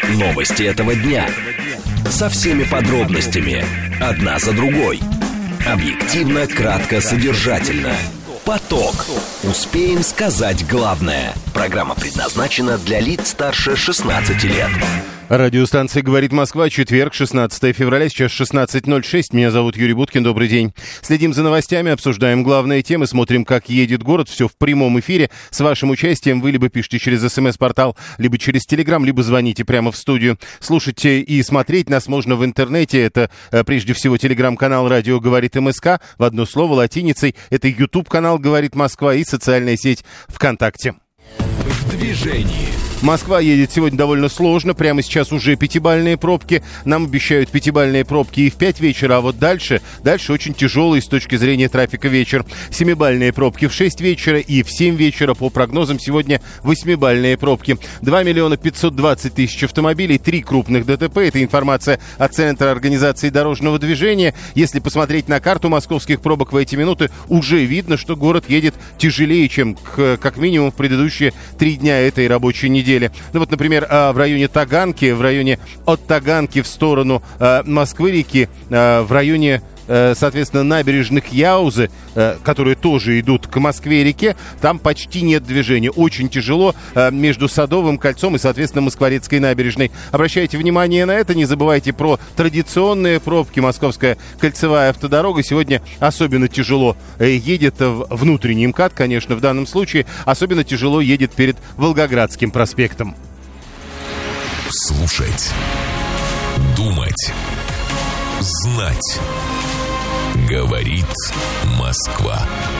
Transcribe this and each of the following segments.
Новости этого дня. Со всеми подробностями. Одна за другой. Объективно, кратко, содержательно. Поток. Успеем сказать главное. Программа предназначена для лиц старше 16 лет. Радиостанция «Говорит Москва», четверг, 16 февраля, сейчас 16:06. Меня зовут Юрий Буткин, добрый день. Следим за новостями, обсуждаем главные темы, смотрим, как едет город. Все в прямом эфире. С вашим участием вы либо пишите через СМС-портал, либо через Телеграм, либо звоните прямо в студию. Слушать и смотреть нас можно в интернете. Это, прежде всего, Телеграм-канал «Радио говорит МСК», в одно слово, латиницей. Это YouTube-канал «Говорит Москва» и социальная сеть ВКонтакте. В движении. Москва едет сегодня довольно сложно. Прямо сейчас уже 5-бальные пробки. Нам обещают 5-бальные пробки и в 5 вечера, а вот дальше очень тяжелый с точки зрения трафика вечер. 7-бальные пробки в 6 вечера и в 7 вечера. По прогнозам сегодня 8-бальные пробки. 2 520 000 автомобилей, 3 крупных ДТП. Это информация от Центра организации дорожного движения. Если посмотреть на карту московских пробок в эти минуты, уже видно, что город едет тяжелее, чем как минимум в предыдущие 3 дня этой рабочей недели. Ну вот, например, в районе Таганки, в районе от Таганки в сторону Москвы-реки, в районе, соответственно, набережных Яузы, которые тоже идут к Москве-реке, там почти нет движения. Очень тяжело между Садовым кольцом и, соответственно, Москворецкой набережной. Обращайте внимание на это, не забывайте про традиционные пробки. Московская кольцевая автодорога сегодня особенно тяжело едет, внутренний МКАД, конечно, в данном случае, особенно тяжело едет перед Волгоградским проспектом. Слушать, думать, знать. Говорит Москва.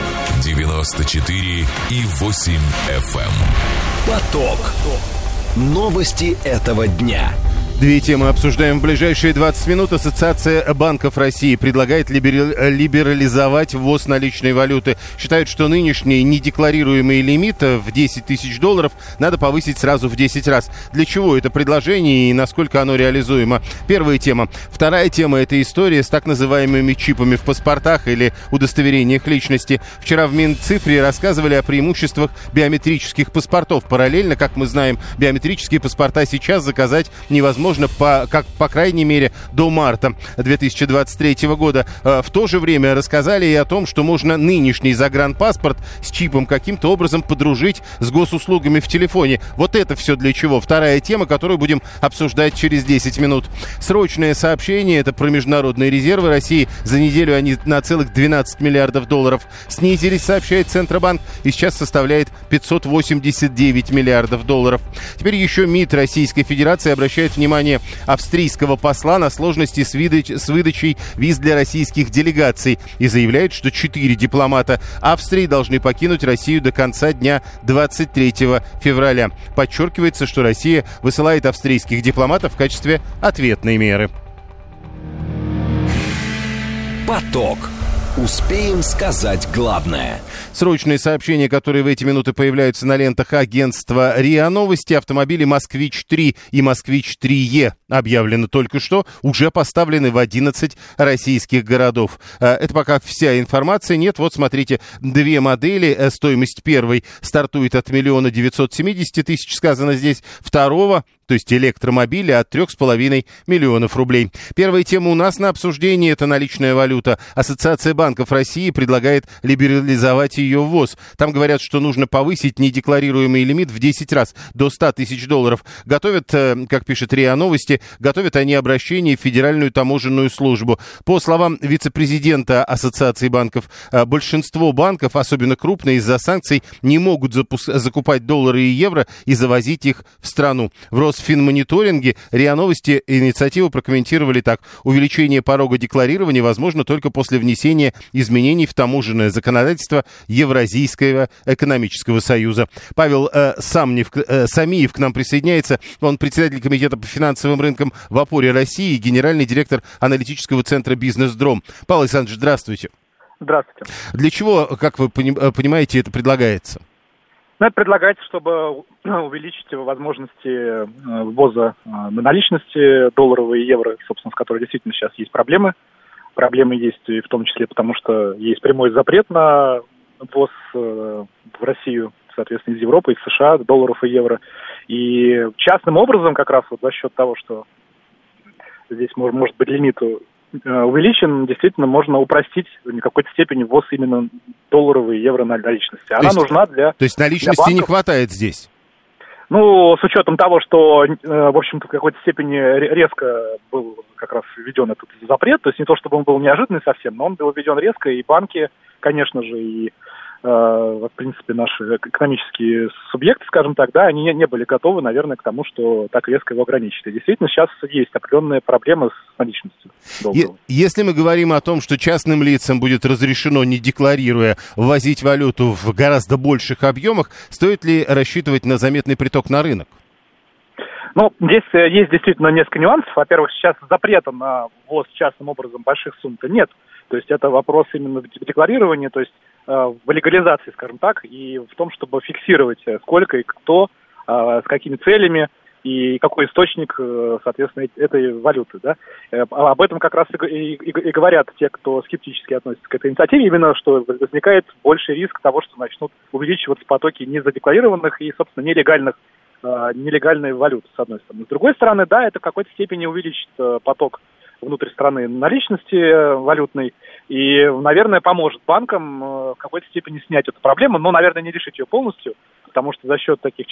94,8 FM. Поток. Новости этого дня. 2 темы обсуждаем в ближайшие 20 минут. Ассоциация банков России предлагает либерализовать ввоз наличной валюты. Считают, что нынешний недекларируемый лимит в 10 тысяч долларов надо повысить сразу в 10 раз. Для чего это предложение и насколько оно реализуемо? Первая тема. Вторая тема – это история с так называемыми чипами в паспортах или удостоверениях личности. Вчера в Минцифре рассказывали о преимуществах биометрических паспортов. Параллельно, как мы знаем, биометрические паспорта сейчас заказать невозможно. По крайней мере, до марта 2023 года. В то же время рассказали и о том, что можно нынешний загранпаспорт с чипом каким-то образом подружить с госуслугами в телефоне. Вот это все для чего. Вторая тема, которую будем обсуждать через 10 минут. Срочное сообщение, это про международные резервы России. За неделю они на целых 12 миллиардов долларов снизились, сообщает Центробанк, и сейчас составляет 589 миллиардов долларов. Теперь еще МИД Российской Федерации обращает внимание австрийского посла на сложности с выдачей виз для российских делегаций и заявляет, что 4 дипломата Австрии должны покинуть Россию до конца дня 23 февраля. Подчеркивается, что Россия высылает австрийских дипломатов в качестве ответной меры. Поток. Успеем сказать главное. Срочные сообщения, которые в эти минуты появляются на лентах агентства РИА Новости. Автомобили «Москвич-3» и «Москвич-3Е» объявлены только что, уже поставлены в 11 российских городов. Это пока вся информация. Нет, вот смотрите, 2 модели. Стоимость первой стартует от 1 970 000, сказано здесь. Второго, то есть электромобиля, от 3,5 миллионов рублей. Первая тема у нас на обсуждении – это наличная валюта. Ассоциация банков России предлагает либерализовать ее ввоз. Там говорят, что нужно повысить недекларируемый лимит в 10 раз, до 100 тысяч долларов. Готовят, как пишет РИА Новости, готовят они обращение в Федеральную таможенную службу. По словам вице-президента Ассоциации банков, большинство банков, особенно крупные, из-за санкций не могут закупать доллары и евро и завозить их в страну. В Росфинмониторинге РИА Новости инициативу прокомментировали так. Увеличение порога декларирования возможно только после внесения изменений в таможенное законодательство Евразийского экономического союза. Павел Самиев к нам присоединяется. Он председатель комитета по финансовым рынкам в опоре России и генеральный директор аналитического центра «Бизнес-Дром». Павел Александрович, здравствуйте. Здравствуйте. Для чего, как вы понимаете, это предлагается? Это предлагается, чтобы увеличить возможности ввоза наличности долларовой и евро, собственно, с которой действительно сейчас есть проблемы. Проблемы есть и в том числе потому, что есть прямой запрет на ввоз в Россию соответственно, из Европы, из США, долларов и евро. И частным образом как раз вот за счет того, что здесь может быть лимит увеличен, действительно можно упростить в какой-то степени ввоз именно долларовой и евро наличности. Она нужна для... То есть наличности не хватает здесь? Ну, с учетом того, что, в общем-то, в какой-то степени резко был как раз введен этот запрет, то есть не то, чтобы он был неожиданный совсем, но он был введен резко, и банки, конечно же, и, в принципе, наши экономические субъекты, скажем так, да, они не были готовы, наверное, к тому, что так резко его ограничить. И действительно, сейчас есть определенные проблемы с наличностью. Если мы говорим о том, что частным лицам будет разрешено, не декларируя, ввозить валюту в гораздо больших объемах, стоит ли рассчитывать на заметный приток на рынок? Ну, здесь есть действительно несколько нюансов. Во-первых, сейчас запрета на ввоз частным образом больших сумм-то нет. То есть это вопрос именно в декларировании, то есть в легализации, скажем так, и в том, чтобы фиксировать, сколько и кто, с какими целями и какой источник, соответственно, этой валюты. Да? Об этом как раз и говорят те, кто скептически относится к этой инициативе, именно что возникает больший риск того, что начнут увеличиваться потоки незадекларированных и, собственно, нелегальной валюты, с одной стороны. С другой стороны, да, это в какой-то степени увеличит поток внутрь страны наличности валютной и, наверное, поможет банкам в какой-то степени снять эту проблему, но, наверное, не решить ее полностью, потому что за счет таких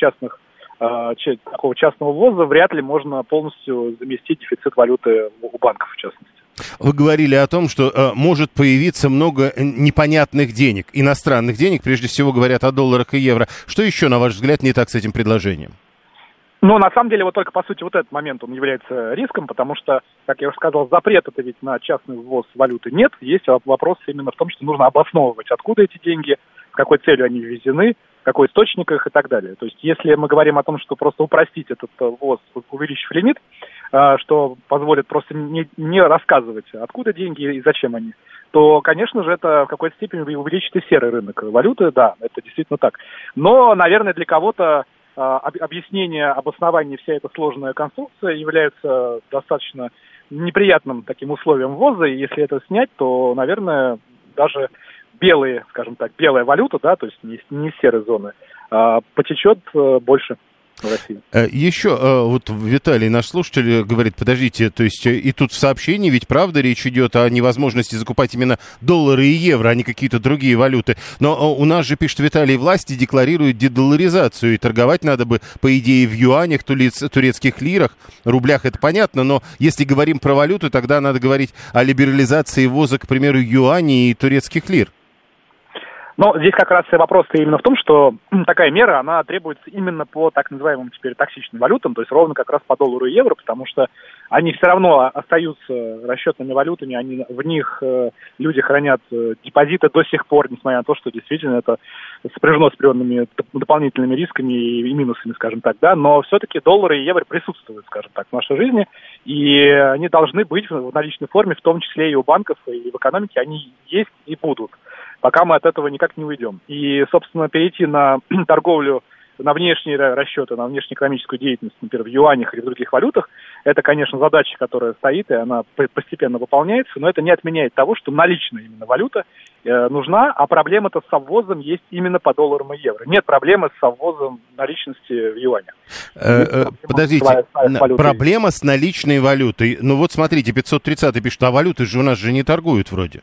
такого частного ввоза вряд ли можно полностью заместить дефицит валюты у банков, в частности. Вы говорили о том, что может появиться много непонятных денег, иностранных денег, прежде всего говорят о долларах и евро. Что еще, на ваш взгляд, не так с этим предложением? Ну, на самом деле, вот только, по сути, вот этот момент, он является риском, потому что, как я уже сказал, запрета-то ведь на частный ввоз валюты нет. Есть вопрос именно в том, что нужно обосновывать, откуда эти деньги, с какой целью они ввезены, какой источник их и так далее. То есть, если мы говорим о том, что просто упростить этот ввоз, увеличив лимит, что позволит просто не рассказывать, откуда деньги и зачем они, то, конечно же, это в какой-то степени увеличит и серый рынок валюты, да, это действительно так. Но, наверное, для кого-то объяснение, обоснование, вся эта сложная конструкция является достаточно неприятным таким условием ввоза, и если это снять, то, наверное, даже белая валюта, да, то есть не серой зоны, потечет больше в России. Еще вот Виталий, наш слушатель, говорит, подождите, то есть и тут в сообщении ведь правда речь идет о невозможности закупать именно доллары и евро, а не какие-то другие валюты. Но у нас же, пишет Виталий, власти декларируют дедолларизацию, и торговать надо бы, по идее, в юанях, турецких лирах, рублях, это понятно, но если говорим про валюту, тогда надо говорить о либерализации ввоза, к примеру, юаней и турецких лир. Но здесь как раз вопрос-то именно в том, что такая мера, она требуется именно по так называемым теперь токсичным валютам, то есть ровно как раз по доллару и евро, потому что они все равно остаются расчетными валютами, в них люди хранят депозиты до сих пор, несмотря на то, что действительно это сопряжено с определенными дополнительными рисками и минусами, скажем так, да, но все-таки доллары и евро присутствуют, скажем так, в нашей жизни, и они должны быть в наличной форме, в том числе и у банков, и в экономике, они есть и будут, пока мы от этого никак не уйдем. И, собственно, перейти на торговлю, на внешние расчеты, на внешнеэкономическую деятельность, например, в юанях или в других валютах, это, конечно, задача, которая стоит, и она постепенно выполняется, но это не отменяет того, что наличная именно валюта нужна, а проблема-то с соввозом есть именно по долларам и евро. Нет проблемы с соввозом наличности в юанях. Подождите, проблема с наличной валютой. Ну вот смотрите, 530 пишет, а валюты же у нас же не торгуют вроде.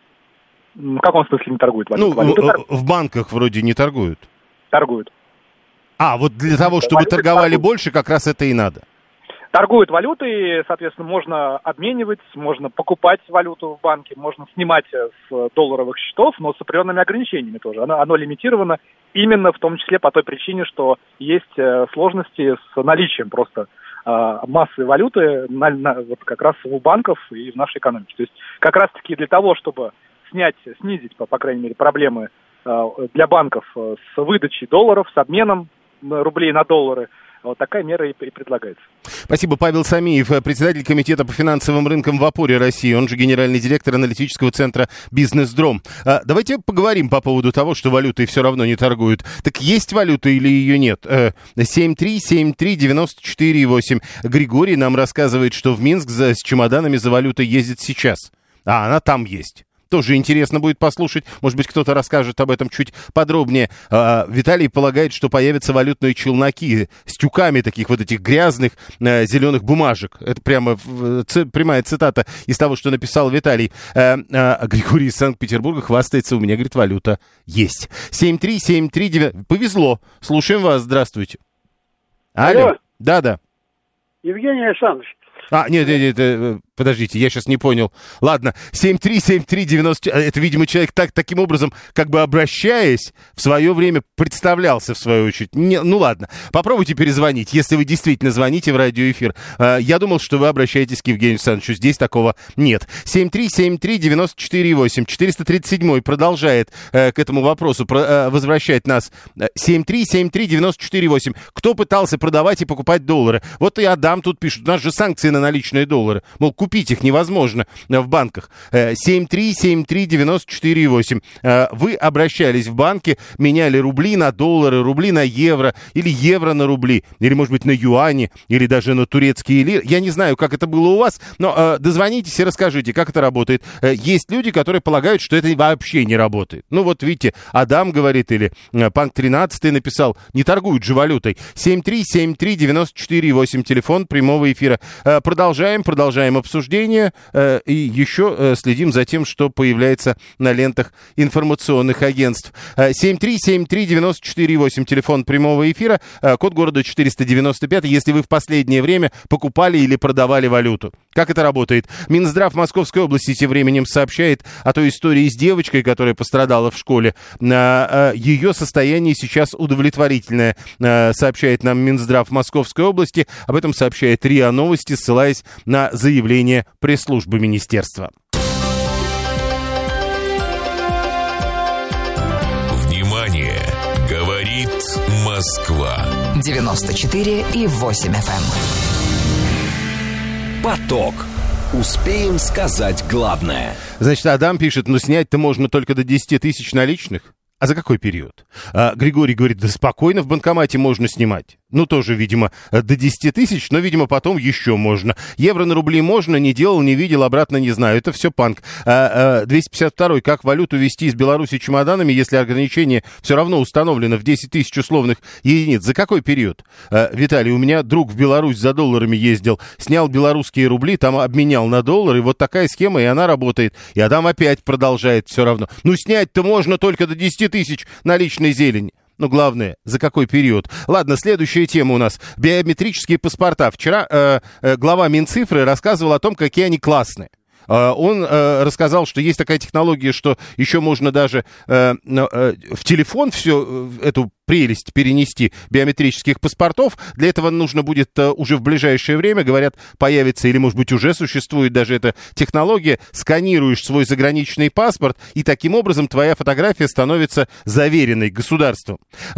В каком смысле не торгуют? В банках вроде не торгуют. Торгуют. А, вот для того, чтобы торговали больше, как раз это и надо. Торгуют валютой, соответственно, можно обменивать, можно покупать валюту в банке, можно снимать с долларовых счетов, но с определенными ограничениями тоже. Оно лимитировано именно в том числе по той причине, что есть сложности с наличием просто массы валюты вот как раз у банков и в нашей экономике. То есть как раз-таки для того, чтобы снизить, по крайней мере, проблемы для банков с выдачей долларов, с обменом рублей на доллары, вот такая мера и предлагается. Спасибо. Павел Самиев, председатель комитета по финансовым рынкам в Опоре России, он же генеральный директор аналитического центра «Бизнес-Дром». Давайте поговорим по поводу того, что валютой все равно не торгуют. Так есть валюта или ее нет? 7373948. Григорий нам рассказывает, что в Минск с чемоданами за валютой ездит сейчас. А она там есть. Тоже интересно будет послушать. Может быть, кто-то расскажет об этом чуть подробнее. Виталий полагает, что появятся валютные челноки с тюками таких вот этих грязных зеленых бумажек. Это прямо прямая цитата из того, что написал Виталий. Григорий из Санкт-Петербурга хвастается, у меня, говорит, валюта есть. 73739. Повезло. Слушаем вас. Здравствуйте. Алло. Да. Евгений Александрович. Нет, подождите, я сейчас не понял. Ладно, 73739. Это, видимо, человек таким образом, как бы обращаясь, в свое время представлялся, в свою очередь. Ну ладно, попробуйте перезвонить, если вы действительно звоните в радиоэфир. Я думал, что вы обращаетесь к Евгению Александровичу. Здесь такого нет. 7373948. 437 продолжает к этому вопросу возвращать нас. 7373948. Кто пытался продавать и покупать доллары? Вот и Адам тут пишет. У нас же санкции на наличные доллары. Мол, купить их невозможно в банках. 7373948. Вы обращались в банки, меняли рубли на доллары, рубли на евро, или евро на рубли, или, может быть, на юани, или даже на турецкие лиры. Я не знаю, как это было у вас, но дозвонитесь и расскажите, как это работает. Есть люди, которые полагают, что это вообще не работает. Ну вот, видите, Адам говорит, или Панк 13 написал, не торгуют же валютой. 7373948, телефон прямого эфира. Продолжаем обсуждение и еще следим за тем, что появляется на лентах информационных агентств. 7373948, телефон прямого эфира, код города 495, если вы в последнее время покупали или продавали валюту. Как это работает? Минздрав Московской области тем временем сообщает о той истории с девочкой, которая пострадала в школе. Ее состояние сейчас удовлетворительное, сообщает нам Минздрав Московской области. Об этом сообщает РИА Новости, ссылаясь на заявление пресс-службы министерства. Внимание! Говорит Москва. 94,8 FM. Поток. Успеем сказать главное. Значит, Адам пишет, снять-то можно только до 10 тысяч наличных. А за какой период? Григорий говорит, да спокойно в банкомате можно снимать. Ну, тоже, видимо, до 10 тысяч, но, видимо, потом еще можно. Евро на рубли можно, не делал, не видел, обратно не знаю. Это все панк. 252-й. Как валюту везти из Беларуси чемоданами, если ограничение все равно установлено в 10 тысяч условных единиц? За какой период? Виталий, у меня друг в Беларусь за долларами ездил, снял белорусские рубли, там обменял на доллары. Вот такая схема, и она работает. И Адам опять продолжает все равно. Ну, снять-то можно только до 10 тысяч наличной зелени. Но главное, за какой период? Ладно, следующая тема у нас. Биометрические паспорта. Вчера глава Минцифры рассказывал о том, какие они классные. Он рассказал, что есть такая технология, что еще можно даже в телефон всю эту прелесть перенести биометрических паспортов. Для этого нужно будет уже в ближайшее время, говорят, появится или, может быть, уже существует даже эта технология. Сканируешь свой заграничный паспорт, и таким образом твоя фотография становится заверенной государством.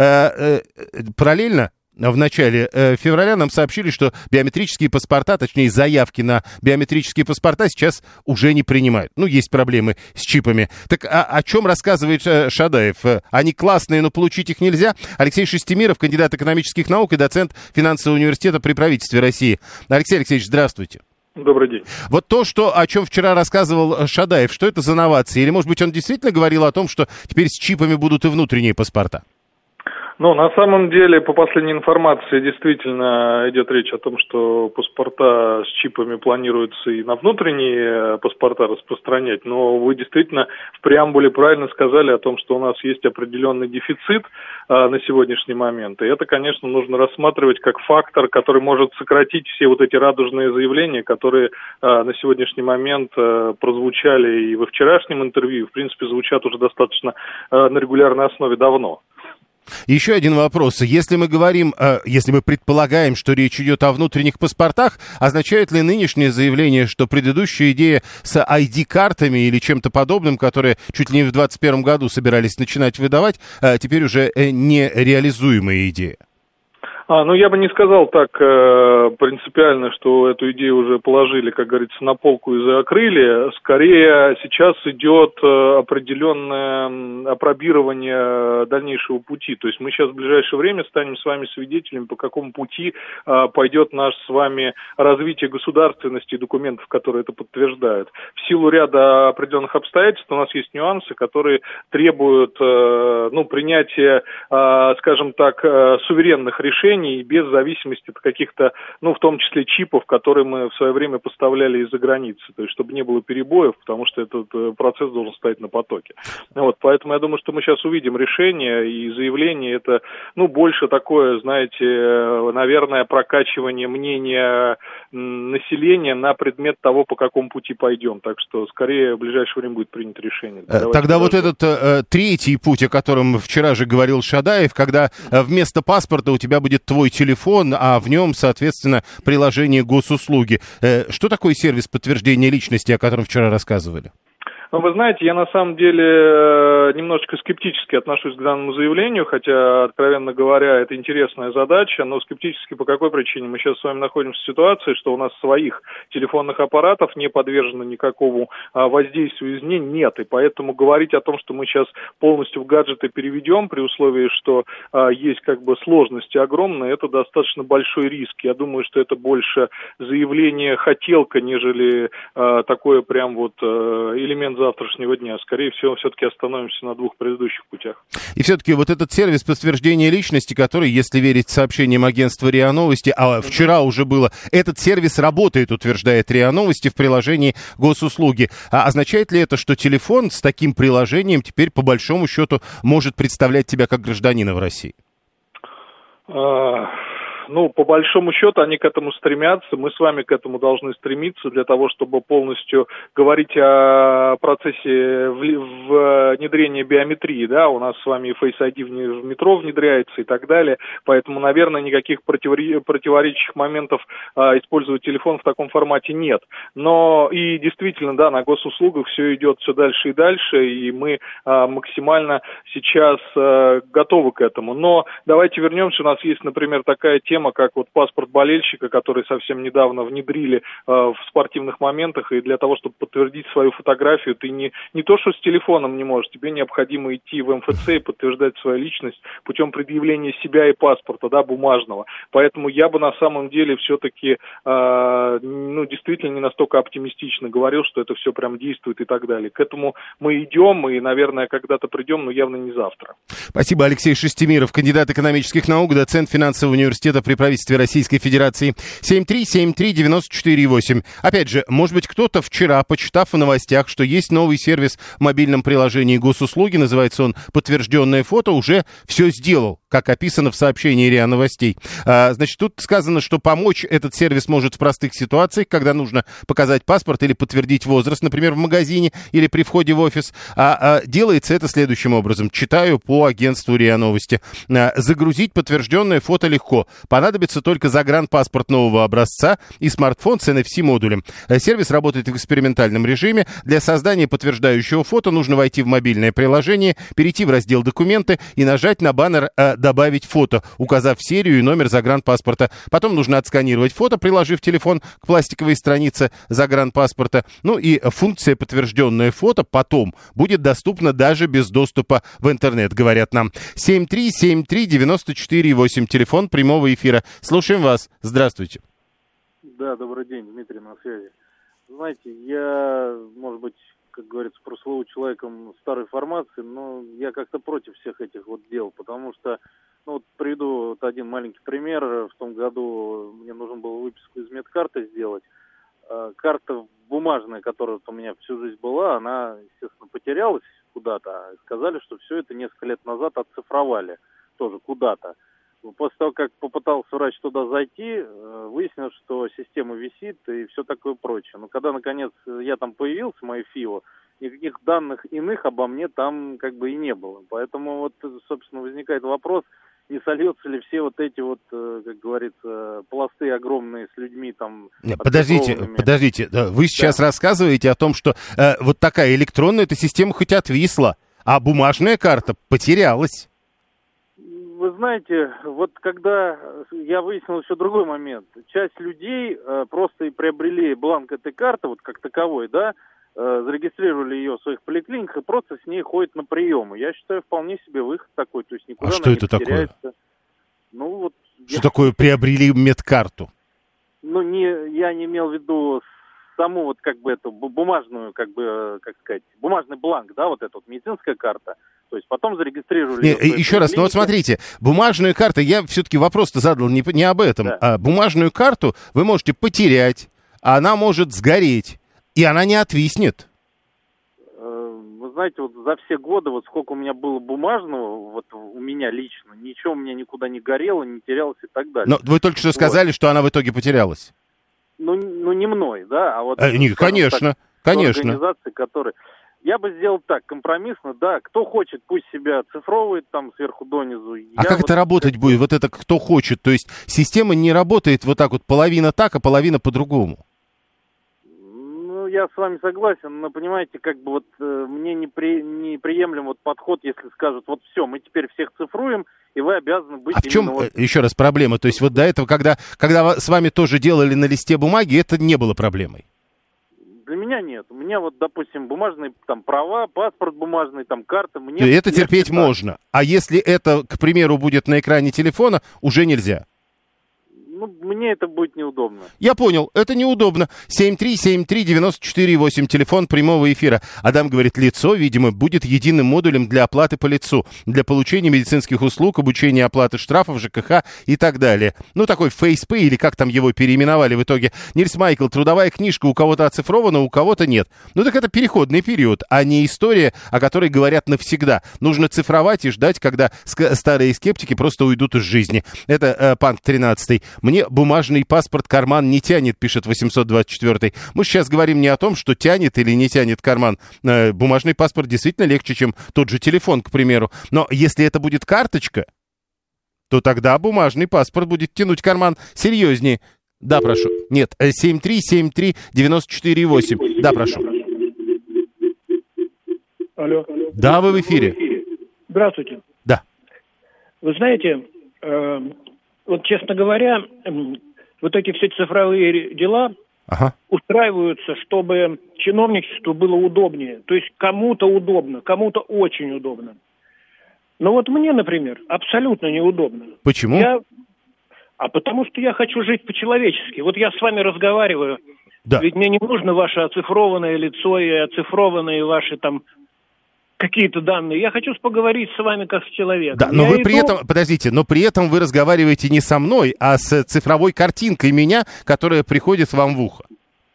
Параллельно в начале февраля нам сообщили, что биометрические паспорта, точнее заявки на биометрические паспорта сейчас уже не принимают. Ну, есть проблемы с чипами. Так о чем рассказывает Шадаев? Они классные, но получить их нельзя. Алексей Шестемиров, кандидат экономических наук и доцент финансового университета при правительстве России. Алексей Алексеевич, здравствуйте. Добрый день. Вот то, о чем вчера рассказывал Шадаев, что это за новации? Или, может быть, он действительно говорил о том, что теперь с чипами будут и внутренние паспорта? Ну, на самом деле, по последней информации, действительно идет речь о том, что паспорта с чипами планируется и на внутренние паспорта распространять, но вы действительно в преамбуле правильно сказали о том, что у нас есть определенный дефицит на сегодняшний момент, и это, конечно, нужно рассматривать как фактор, который может сократить все вот эти радужные заявления, которые на сегодняшний момент прозвучали и во вчерашнем интервью, и, в принципе, звучат уже достаточно на регулярной основе давно. Еще один вопрос. Если мы говорим, если мы предполагаем, что речь идет о внутренних паспортах, означает ли нынешнее заявление, что предыдущая идея с ID-картами или чем-то подобным, которые чуть ли не в 2021 году собирались начинать выдавать, теперь уже нереализуемая идея? Я бы не сказал так принципиально, что эту идею уже положили, как говорится, на полку и закрыли. Скорее, сейчас идет определенное апробирование дальнейшего пути. То есть мы сейчас в ближайшее время станем с вами свидетелями, по какому пути пойдет наше с вами развитие государственности и документов, которые это подтверждают. В силу ряда определенных обстоятельств у нас есть нюансы, которые требуют принятия, скажем так, суверенных решений, без зависимости от каких-то, в том числе чипов, которые мы в свое время поставляли из-за границы, то есть чтобы не было перебоев, потому что этот процесс должен стоять на потоке. Поэтому я думаю, что мы сейчас увидим решение и заявление, это, больше такое, знаете, наверное, прокачивание мнения населения на предмет того, по какому пути пойдем. Так что, скорее, в ближайшее время будет принято решение. Тогда вот этот третий путь, о котором вчера же говорил Шадаев, когда вместо паспорта у тебя будет твой телефон, а в нем, соответственно, приложение госуслуги. Что такое сервис подтверждения личности, о котором вчера рассказывали? Вы знаете, я на самом деле немножечко скептически отношусь к данному заявлению, хотя, откровенно говоря, это интересная задача, но скептически по какой причине? Мы сейчас с вами находимся в ситуации, что у нас своих телефонных аппаратов не подвержено никакому воздействию извне нет, и поэтому говорить о том, что мы сейчас полностью в гаджеты переведем, при условии, что есть сложности огромные, это достаточно большой риск. Я думаю, что это больше заявление хотелка, нежели такое прям элемент завтрашнего дня. Скорее всего, все-таки остановимся на двух предыдущих путях. И все-таки вот этот сервис подтверждения личности, который, если верить сообщениям агентства РИА Новости, вчера уже было, этот сервис работает, утверждает РИА Новости в приложении госуслуги. А означает ли это, что телефон с таким приложением теперь, по большому счету, может представлять тебя как гражданина в России? По большому счету, они к этому стремятся, мы с вами к этому должны стремиться для того, чтобы полностью говорить о процессе внедрения биометрии, да, у нас с вами и Face ID в метро внедряется и так далее, поэтому, наверное, никаких противоречащих моментов использовать телефон в таком формате нет. Но и действительно, да, на госуслугах все идет все дальше и дальше, и мы максимально сейчас готовы к этому. Но давайте вернемся, у нас есть, например, такая тема, как паспорт болельщика, который совсем недавно внедрили в спортивных моментах, и для того, чтобы подтвердить свою фотографию, ты не то, что с телефоном не можешь, тебе необходимо идти в МФЦ и подтверждать свою личность путем предъявления себя и паспорта, да, бумажного. Поэтому я бы на самом деле все-таки, действительно не настолько оптимистично говорил, что это все прям действует и так далее. К этому мы идем, и, наверное, когда-то придем, но явно не завтра. Спасибо. Алексей Шестимиров, кандидат экономических наук, доцент финансового университета при правительстве Российской Федерации. 7373948. Опять же, может быть, кто-то вчера, почитав в новостях, что есть новый сервис в мобильном приложении госуслуги, называется он «Подтвержденное фото», уже все сделал, как описано в сообщении РИА Новостей. Значит, тут сказано, что помочь этот сервис может в простых ситуациях, когда нужно показать паспорт или подтвердить возраст, например, в магазине или при входе в офис. Делается это следующим образом. Читаю по агентству РИА Новости. Загрузить подтвержденное фото легко. Понадобится только загранпаспорт нового образца и смартфон с NFC-модулем. Сервис работает в экспериментальном режиме. Для создания подтверждающего фото нужно войти в мобильное приложение, перейти в раздел «Документы» и нажать на баннер «Добавить фото», указав серию и номер загранпаспорта. Потом нужно отсканировать фото, приложив телефон к пластиковой странице загранпаспорта. И функция «Подтвержденное фото» потом будет доступна даже без доступа в интернет, говорят нам. 7373948, телефон прямого эфира. Слушаем вас. Здравствуйте. Да, добрый день, Дмитрий на связи. Знаете, я, может быть, как говорится, прослыву человеком старой формации, но я как-то против всех этих дел, потому что, приведу один маленький пример. В том году мне нужно было выписку из медкарты сделать. Карта бумажная, которая у меня всю жизнь была, она, естественно, потерялась куда-то. Сказали, что все это несколько лет назад оцифровали тоже куда-то. После того, как попытался врач туда зайти, выяснилось, что система висит и все такое прочее. Но когда, наконец, я там появился, мое ФИО, никаких данных иных обо мне там и не было. Поэтому, собственно, возникает вопрос, не сольются ли все эти как говорится, пласты огромные с людьми там... Подождите, вы сейчас рассказываете о том, что такая электронная эта система хоть отвисла, а бумажная карта потерялась. Вы знаете, вот когда я выяснил еще другой момент. Часть людей просто и приобрели бланк этой карты, вот как таковой, да, зарегистрировали ее в своих поликлиниках и просто с ней ходят на приемы. Я считаю, вполне себе выход такой, то есть никуда А она что не это потеряется. такое? Ну, вот, Что такое приобрели медкарту? Ну, я не имел в виду саму вот как бы эту бумажную, как бы, как сказать, бумажный бланк, да, вот эта вот медицинская карта. То есть потом зарегистрировали... Еще раз, ну вот смотрите, бумажную карту, я все-таки вопрос-то задал не об этом, да. А бумажную карту вы можете потерять, она может сгореть, и она не отвиснет. Вы знаете, вот за все годы, вот сколько у меня было бумажного, вот у меня лично, ничего у меня никуда не горело, не терялось и так далее. Но вы только что сказали, что она в итоге потерялась. Ну не мной, да, а вот... Конечно, конечно. Организации, которые... Я бы сделал так, компромиссно, да, кто хочет, пусть себя цифровывает там сверху донизу. А как это работать будет, вот это кто хочет? То есть система не работает вот так вот, половина так, а половина по-другому. Ну, я с вами согласен, но, понимаете, как бы вот мне неприемлем вот подход, если скажут, вот все, мы теперь всех цифруем, и вы обязаны быть... А в чем, вот... еще раз, проблема? То есть вот до этого, когда с вами тоже делали на листе бумаги, это не было проблемой? Для меня нет. У меня вот, допустим, бумажные там права, паспорт бумажный, там карта. Мне это терпеть можно. А если это, к примеру, будет на экране телефона, уже нельзя. Ну, мне это будет неудобно. Я понял, это неудобно. 7373948, телефон прямого эфира. Адам говорит, лицо, видимо, будет единым модулем для оплаты по лицу, для получения медицинских услуг, обучения, оплаты штрафов, ЖКХ и так далее. Ну, такой FacePay, или как там его переименовали в итоге. Нильс Майкл, трудовая книжка у кого-то оцифрована, у кого-то нет. Ну, так это переходный период, а не история, о которой говорят навсегда. Нужно цифровать и ждать, когда старые скептики просто уйдут из жизни. Это Панк 13. Мне бумажный паспорт карман не тянет, пишет 824. Мы сейчас говорим не о том, что тянет или не тянет карман. Бумажный паспорт действительно легче, чем тот же телефон, к примеру. Но если это будет карточка, то тогда бумажный паспорт будет тянуть карман серьезнее. Да, прошу. Нет, 7373948. Да, прошу. Алло. Да, вы в эфире. Здравствуйте. Да. Вы знаете, вот, честно говоря, вот эти все цифровые дела устраиваются, чтобы чиновничеству было удобнее. То есть кому-то удобно, кому-то очень удобно. Но вот мне, например, абсолютно неудобно. Почему? Потому что я хочу жить по-человечески. Вот я с вами разговариваю, ведь мне не нужно ваше оцифрованное лицо и оцифрованные ваши там... какие-то данные. Я хочу поговорить с вами как с человеком. Да, но вы при этом, подождите, но при этом вы разговариваете не со мной, а с цифровой картинкой меня, которая приходит вам в ухо.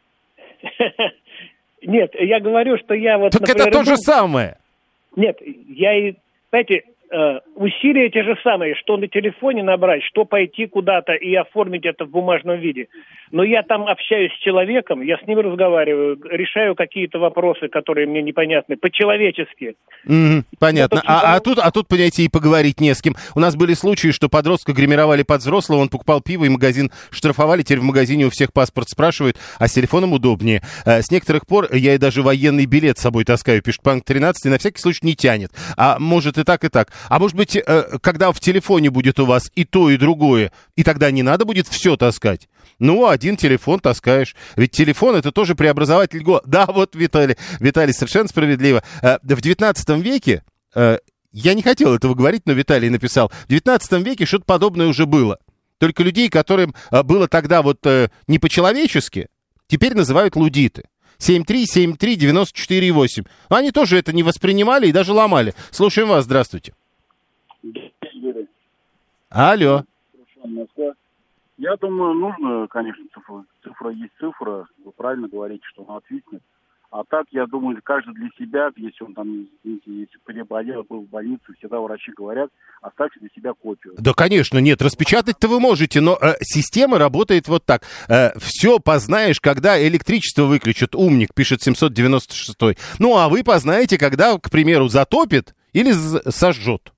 Нет, я говорю, что я вот... Так это то же самое. Нет, знаете, усилия те же самые, что на телефоне набрать, что пойти куда-то и оформить это в бумажном виде. Но я там общаюсь с человеком, я с ним разговариваю, решаю какие-то вопросы, которые мне непонятны, по-человечески. Понятно. А тут, понимаете, и поговорить не с кем. У нас были случаи, что подростка гримировали под взрослого, он покупал пиво, и магазин штрафовали, теперь в магазине у всех паспорт спрашивают, а с телефоном удобнее. С некоторых пор я и даже военный билет с собой таскаю, пишет Панк 13, и на всякий случай не тянет. А может и так, и так. А может быть, когда в телефоне будет у вас и то, и другое, и тогда не надо будет все таскать? Ну, один телефон таскаешь. Ведь телефон — это тоже преобразователь года. Да, вот, Виталий, совершенно справедливо. В 19 веке, я не хотел этого говорить, но Виталий написал, в 19 веке что-то подобное уже было. Только людей, которым было тогда вот не по-человечески, теперь называют лудиты. 7373948. Но они тоже это не воспринимали и даже ломали. Слушаем вас, здравствуйте. Алло. Я думаю, нужно, конечно, цифра есть цифра. Вы правильно говорите, что она отвиснет. А так, я думаю, каждый для себя, если он там, извините, если переболел, был в больнице, всегда врачи говорят, оставьте для себя копию. Да, конечно, нет, распечатать-то вы можете, но система работает вот так. Все познаешь, когда электричество выключат, умник, пишет 796. Ну, а вы познаете, когда, к примеру, затопит или сожжет.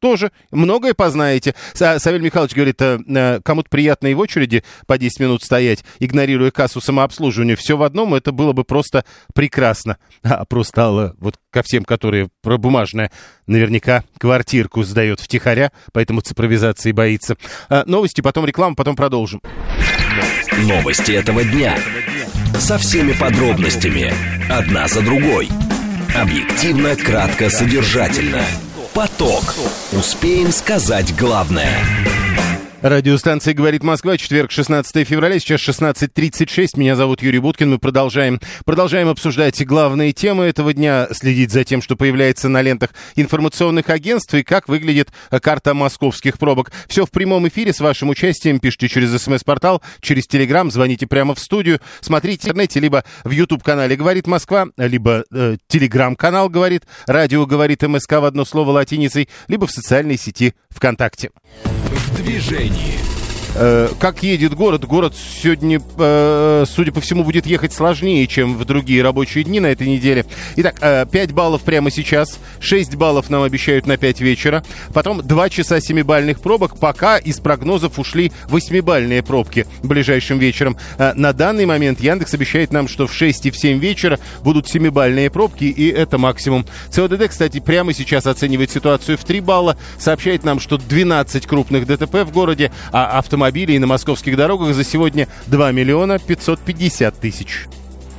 тоже многое познаете. Савелий Михайлович говорит, кому-то приятно и в очереди по 10 минут стоять, игнорируя кассу самообслуживания. Все в одном, это было бы просто прекрасно. Просто Алла, вот ко всем, которые про бумажное, наверняка квартирку сдает втихаря, поэтому цифровизации боится. Новости, потом реклама, потом продолжим. Новости этого дня. Со всеми подробностями. Одна за другой. Объективно, кратко, содержательно. Поток. Успеем сказать главное. Радиостанция «Говорит Москва», четверг, 16 февраля, сейчас 16:36. Меня зовут Юрий Буткин. Мы продолжаем обсуждать главные темы этого дня, следить за тем, что появляется на лентах информационных агентств и как выглядит карта московских пробок. Все в прямом эфире с вашим участием. Пишите через СМС-портал, через Телеграм, звоните прямо в студию. Смотрите в интернете, либо в YouTube-канале «Говорит Москва», либо Телеграм-канал «Говорит», радио «Говорит МСК» в одно слово латиницей, либо в социальной сети ВКонтакте. В движении. Как едет город? Город сегодня, судя по всему, будет ехать сложнее, чем в другие рабочие дни на этой неделе. Итак, 5 баллов прямо сейчас, 6 баллов нам обещают на 5 вечера. Потом 2 часа 7-бальных пробок, пока из прогнозов ушли 8-бальные пробки ближайшим вечером. На данный момент Яндекс обещает нам, что в 6 и в 7 вечера будут 7-бальные пробки, и это максимум. ЦОДД, кстати, прямо сейчас оценивает ситуацию в 3 балла, сообщает нам, что 12 крупных ДТП в городе, а автомобилей на московских дорогах за сегодня 2 миллиона 550 тысяч.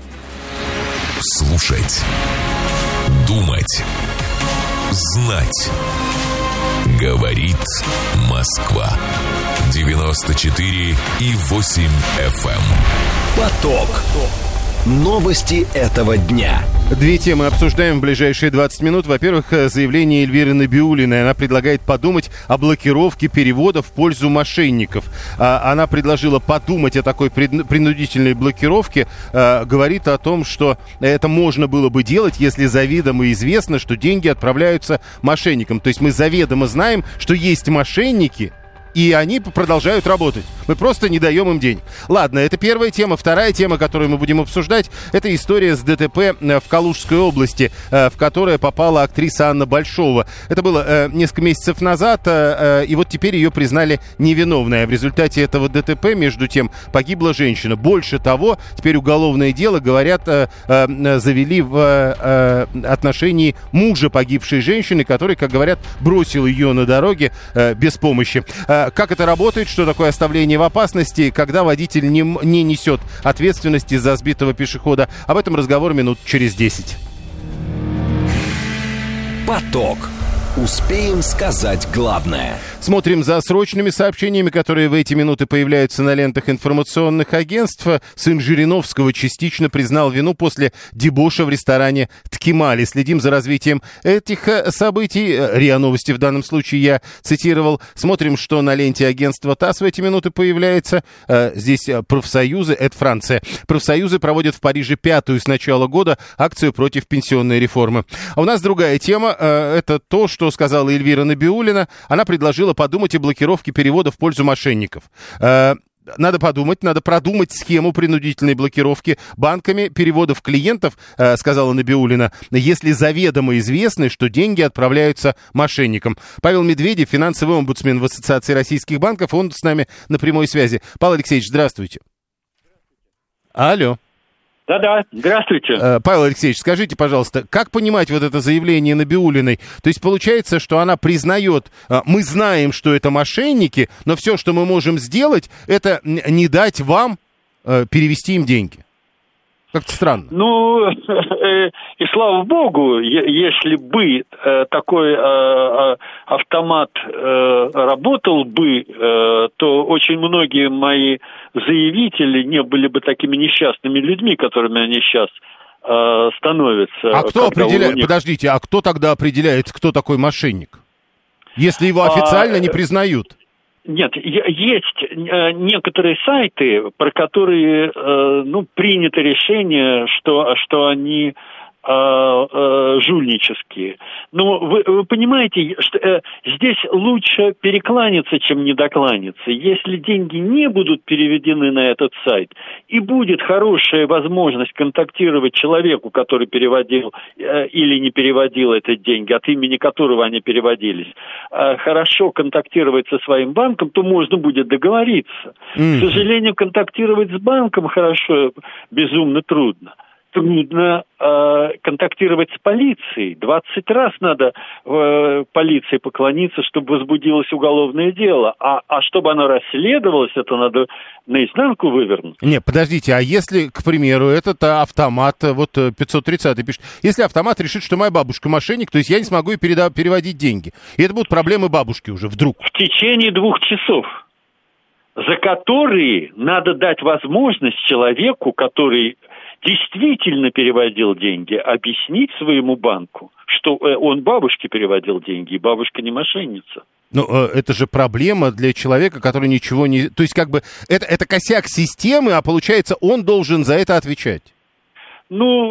Слушать. Думать. Знать. Говорит Москва. 94,8 FM. Поток. Новости этого дня. 2 темы обсуждаем в ближайшие 20 минут. Во-первых, заявление Эльвиры Набиуллиной. Она предлагает подумать о блокировке переводов в пользу мошенников. Она предложила подумать о такой принудительной блокировке. Говорит о том, что это можно было бы делать, если заведомо известно, что деньги отправляются мошенникам. То есть мы заведомо знаем, что есть мошенники, и они продолжают работать. Мы просто не даем им денег. Ладно, это первая тема. Вторая тема, которую мы будем обсуждать, это история с ДТП в Калужской области, в которое попала актриса Анна Большова. Это было несколько месяцев назад, и вот теперь ее признали невиновной. В результате этого ДТП, между тем, погибла женщина. Больше того, теперь уголовное дело, говорят, завели в отношении мужа погибшей женщины, который, как говорят, бросил ее на дороге без помощи. Как это работает, что такое оставление в опасности, когда водитель не несет ответственности за сбитого пешехода. Об этом разговор минут через 10. Поток. Успеем сказать главное. Смотрим за срочными сообщениями, которые в эти минуты появляются на лентах информационных агентств. Сын Жириновского частично признал вину после дебоша в ресторане «Ткемали». Следим за развитием этих событий. РИА Новости в данном случае я цитировал. Смотрим, что на ленте агентства ТАСС в эти минуты появляется. Здесь профсоюзы, это Франция. Профсоюзы проводят в Париже 5-ю с начала года акцию против пенсионной реформы. А у нас другая тема. Это то, что сказала Эльвира Набиуллина. Она предложила подумать о блокировке перевода в пользу мошенников. Надо продумать схему принудительной блокировки банками переводов клиентов, сказала Набиуллина, если заведомо известно, что деньги отправляются мошенникам. Павел Медведев, финансовый омбудсмен в Ассоциации российских банков, он с нами на прямой связи. Павел Алексеевич, здравствуйте. Алло. Да-да, здравствуйте. Павел Алексеевич, скажите, пожалуйста, как понимать вот это заявление Набиуллиной? То есть получается, что она признает, мы знаем, что это мошенники, но все, что мы можем сделать, это не дать вам перевести им деньги. Как-то странно. Ну, и слава богу, если бы такой автомат работал бы, то очень многие мои заявители не были бы такими несчастными людьми, которыми они сейчас становятся. А кто определяет, подождите, а кто тогда определяет, кто такой мошенник? Если его официально не признают? Нет, есть некоторые сайты, про которые принято решение, что они жульнические. Но вы понимаете, что здесь лучше перекланяться, чем недокланяться. Если деньги не будут переведены на этот сайт, и будет хорошая возможность контактировать человеку, который переводил или не переводил эти деньги, от имени которого они переводились, хорошо контактировать со своим банком, то можно будет договориться. К сожалению, контактировать с банком хорошо безумно трудно. Трудно контактировать с полицией. 20 раз надо полиции поклониться, чтобы возбудилось уголовное дело. А чтобы оно расследовалось, это надо наизнанку вывернуть. Не, подождите, а если, к примеру, этот автомат, вот 530 пишет, если автомат решит, что моя бабушка мошенник, то есть я не смогу ей переводить деньги. И это будут проблемы бабушки уже вдруг. В течение 2 часов, за которые надо дать возможность человеку, который действительно переводил деньги, объяснить своему банку, что он бабушке переводил деньги, и бабушка не мошенница. Ну, это же проблема для человека, который ничего не... То есть, как бы, это косяк системы, а получается, он должен за это отвечать. Ну,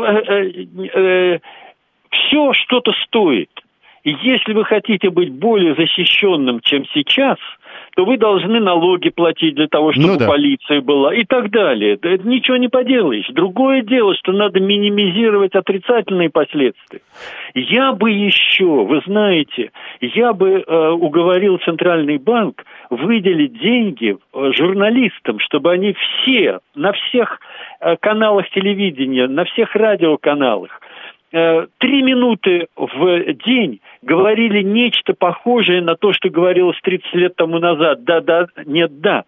все что-то стоит. И если вы хотите быть более защищенным, чем сейчас, то вы должны налоги платить для того, чтобы полиция была и так далее. Это ничего не поделаешь. Другое дело, что надо минимизировать отрицательные последствия. Я бы еще, вы знаете, уговорил Центральный банк выделить деньги журналистам, чтобы они все, на всех каналах телевидения, на всех радиоканалах, 3 минуты в день говорили нечто похожее на то, что говорилось 30 лет тому назад. Да, нет, да.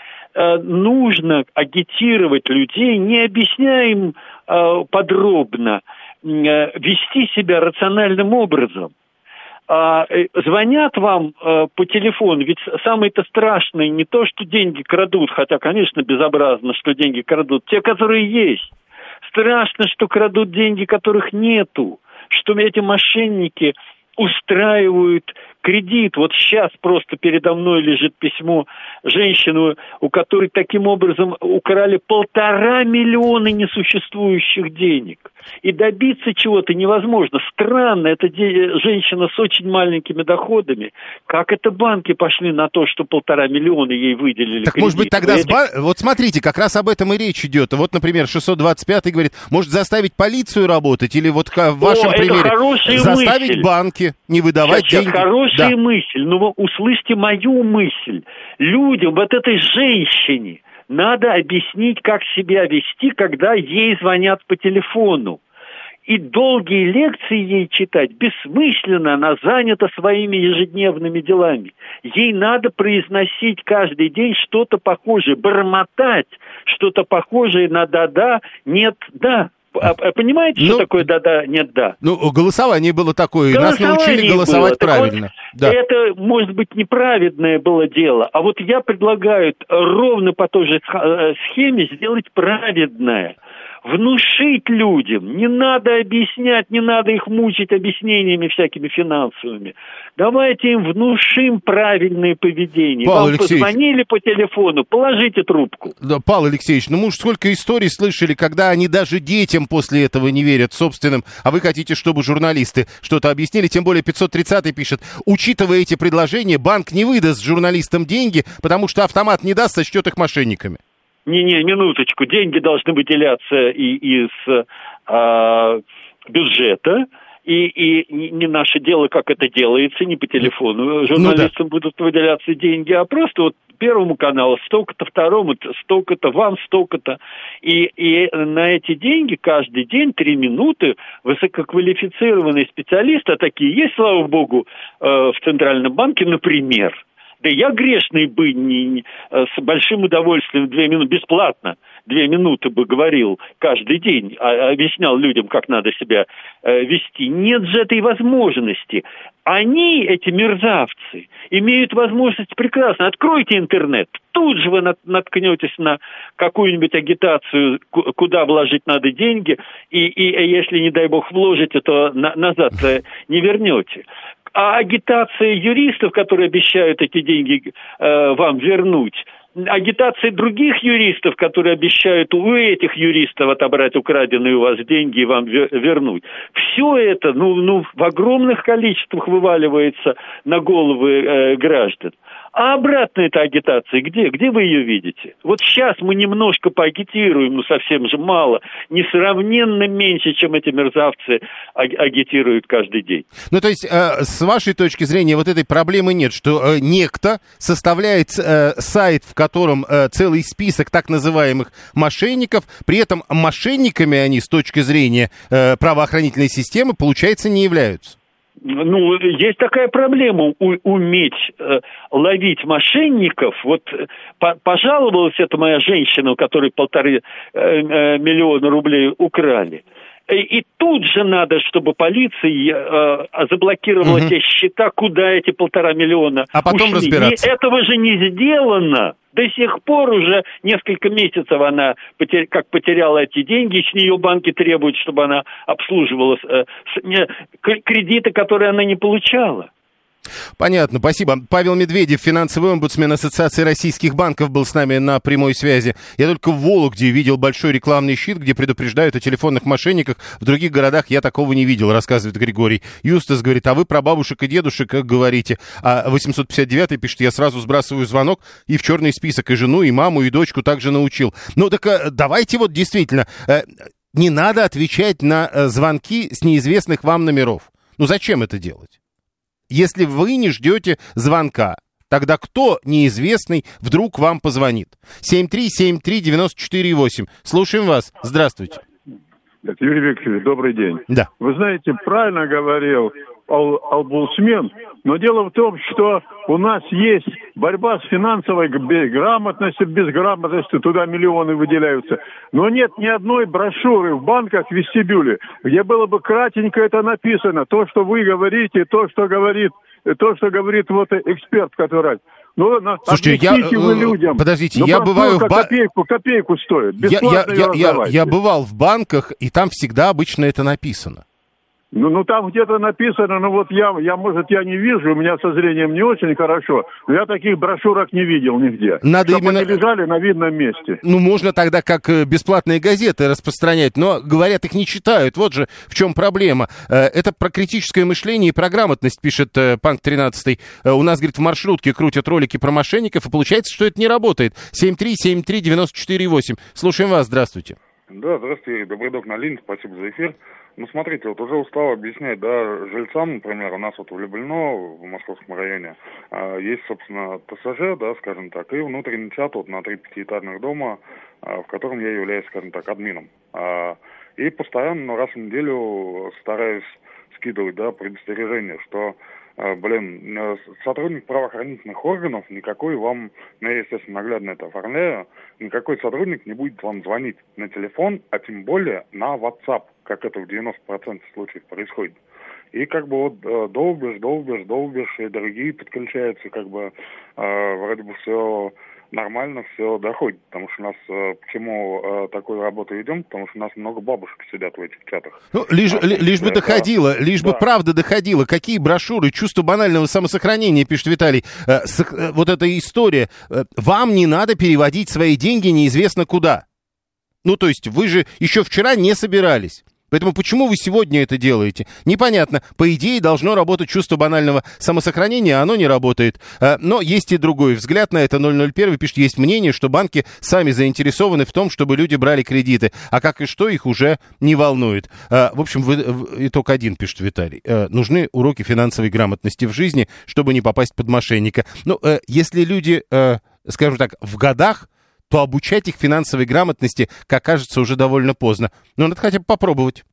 Нужно агитировать людей, не объясняя им подробно, вести себя рациональным образом. Звонят вам по телефону, ведь самое-то страшное не то, что деньги крадут, хотя, конечно, безобразно, что деньги крадут, те, которые есть. Страшно, что крадут деньги, которых нету, что эти мошенники устраивают кредит. Вот сейчас просто передо мной лежит письмо женщины, у которой таким образом украли 1,5 миллиона несуществующих денег. И добиться чего-то невозможно. Странно, это женщина с очень маленькими доходами. Как это банки пошли на то, что 1,5 миллиона ей выделили? Так, кредит? Может быть, тогда... Вот смотрите, как раз об этом и речь идет. Вот, например, 625-й говорит, может заставить полицию работать? Или вот в вашем примере заставить мысль. Банки не выдавать деньги? Хорошая мысль. Но услышьте мою мысль. Людям, вот этой женщине, надо объяснить, как себя вести, когда ей звонят по телефону. И долгие лекции ей читать бессмысленно, она занята своими ежедневными делами. Ей надо произносить каждый день что-то похожее, бормотать что-то похожее на «да-да», «нет-да». Понимаете, что такое «да-да», «нет-да»? Ну, голосование было такое, нас научили голосовать правильно. Вот, это, может быть, неправедное было дело, а вот я предлагаю ровно по той же схеме сделать праведное. Внушить людям, не надо объяснять, не надо их мучить объяснениями всякими финансовыми. Давайте им внушим правильное поведение. Павел Вам Алексеевич, позвонили по телефону, положите трубку. Да, Павел Алексеевич, ну мы уж сколько историй слышали, когда они даже детям после этого не верят собственным, а вы хотите, чтобы журналисты что-то объяснили, тем более 530-й пишет, учитывая эти предложения, банк не выдаст журналистам деньги, потому что автомат не даст, сочтет их мошенниками. Не, минуточку. Деньги должны выделяться и из бюджета. И не наше дело, как это делается, не по телефону. Журналистам будут выделяться деньги, а просто вот Первому каналу столько-то, второму столько-то, вам столько-то. И на эти деньги каждый день 3 минуты высококвалифицированные специалисты, а такие есть, слава богу, в Центральном банке, например. Да я грешный бы с большим удовольствием 2 минуты, бесплатно 2 минуты бы говорил каждый день, объяснял людям, как надо себя вести. Нет же этой возможности. Они, эти мерзавцы, имеют возможность прекрасно. Откройте интернет, тут же вы наткнетесь на какую-нибудь агитацию, куда вложить надо деньги, и если, не дай бог, вложите, то назад не вернете. А агитация юристов, которые обещают эти деньги вам вернуть, агитация других юристов, которые обещают у этих юристов отобрать украденные у вас деньги и вам вернуть. Все это в огромных количествах вываливается на головы граждан. А обратная эта агитация где? Где вы ее видите? Вот сейчас мы немножко поагитируем, но совсем же мало. Несравненно меньше, чем эти мерзавцы агитируют каждый день. Ну, то есть, с вашей точки зрения, вот этой проблемы нет, что некто составляет сайт, в котором целый список так называемых мошенников, при этом мошенниками они с точки зрения правоохранительной системы, получается, не являются. Ну, есть такая проблема, уметь ловить мошенников. Вот пожаловалась эта моя женщина, у которой 1,5 миллиона рублей украли. И тут же надо, чтобы полиция заблокировала те счета, куда эти 1,5 миллиона а потом ушли. разбираться. И этого же не сделано. До сих пор уже несколько месяцев она как потеряла эти деньги, с нее банки требуют, чтобы она обслуживала кредиты, которые она не получала. Понятно, спасибо. Павел Медведев, финансовый омбудсмен Ассоциации российских банков, был с нами на прямой связи. Я только в Вологде видел большой рекламный щит, где предупреждают о телефонных мошенниках. В других городах я такого не видел, рассказывает Григорий. Юстас говорит, а вы про бабушек и дедушек как говорите? А 859 пишет, я сразу сбрасываю звонок и в черный список и жену, и маму, и дочку также научил. Ну так давайте вот действительно, не надо отвечать на звонки с неизвестных вам номеров. Ну зачем это делать? Если вы не ждете звонка, тогда кто неизвестный вдруг вам позвонит? 7373948. Слушаем вас. Здравствуйте. Юрий Викторович, добрый день. Да. Вы знаете, правильно говорил омбудсмен, но дело в том, что у нас есть борьба с финансовой грамотностью, безграмотностью, туда миллионы выделяются. Но нет ни одной брошюры в банках, в вестибюле, где было бы кратенько это написано. То, что вы говорите, то, что говорит вот эксперт, который... Ну, слушайте, подождите, я бываю в копейку стоит. Я бывал в банках, и там всегда обычно это написано. Ну, там где-то написано, ну, вот я не вижу, у меня со зрением не очень хорошо, но я таких брошюрок не видел нигде. Надо чтобы именно... они лежали на видном месте. Ну, можно тогда как бесплатные газеты распространять, но, говорят, их не читают. Вот же в чем проблема. Это про критическое мышление и про грамотность, пишет Панк 13. У нас, говорит, в маршрутке крутят ролики про мошенников, и получается, что это не работает. 7373948. Слушаем вас, здравствуйте. Да, здравствуйте, Добродок на линии, спасибо за эфир. Ну, смотрите, вот уже устал объяснять, да, жильцам, например, у нас вот в Люблино, в Московском районе, есть, собственно, ТСЖ, да, скажем так, и внутренний чат вот на 3 пятиэтажных дома, в котором я являюсь, скажем так, админом. И постоянно, раз в неделю стараюсь скидывать, да, предостережение, что, сотрудник правоохранительных органов никакой вам, я, естественно, наглядно это оформляю, никакой сотрудник не будет вам звонить на телефон, а тем более на WhatsApp, как это в 90% случаев происходит. И как бы вот долбишь, и другие подключаются, как бы вроде бы все нормально, все доходит. Потому что у нас, почему такую работу идем, потому что у нас много бабушек сидят в этих чатах. Ну, лишь бы доходило, лишь бы правда доходила. Какие брошюры, чувство банального самосохранения, пишет Виталий. Вот эта история. Вам не надо переводить свои деньги неизвестно куда. Ну, то есть вы же еще вчера не собирались. Поэтому почему вы сегодня это делаете? Непонятно. По идее, должно работать чувство банального самосохранения, а оно не работает. Но есть и другой взгляд на это. 001 пишет, есть мнение, что банки сами заинтересованы в том, чтобы люди брали кредиты. А как и что, их уже не волнует. В общем, итог один, пишет Виталий. Нужны уроки финансовой грамотности в жизни, чтобы не попасть под мошенника. Ну, если люди, скажем так, в годах, то обучать их финансовой грамотности, как кажется, уже довольно поздно. Но надо хотя бы попробовать.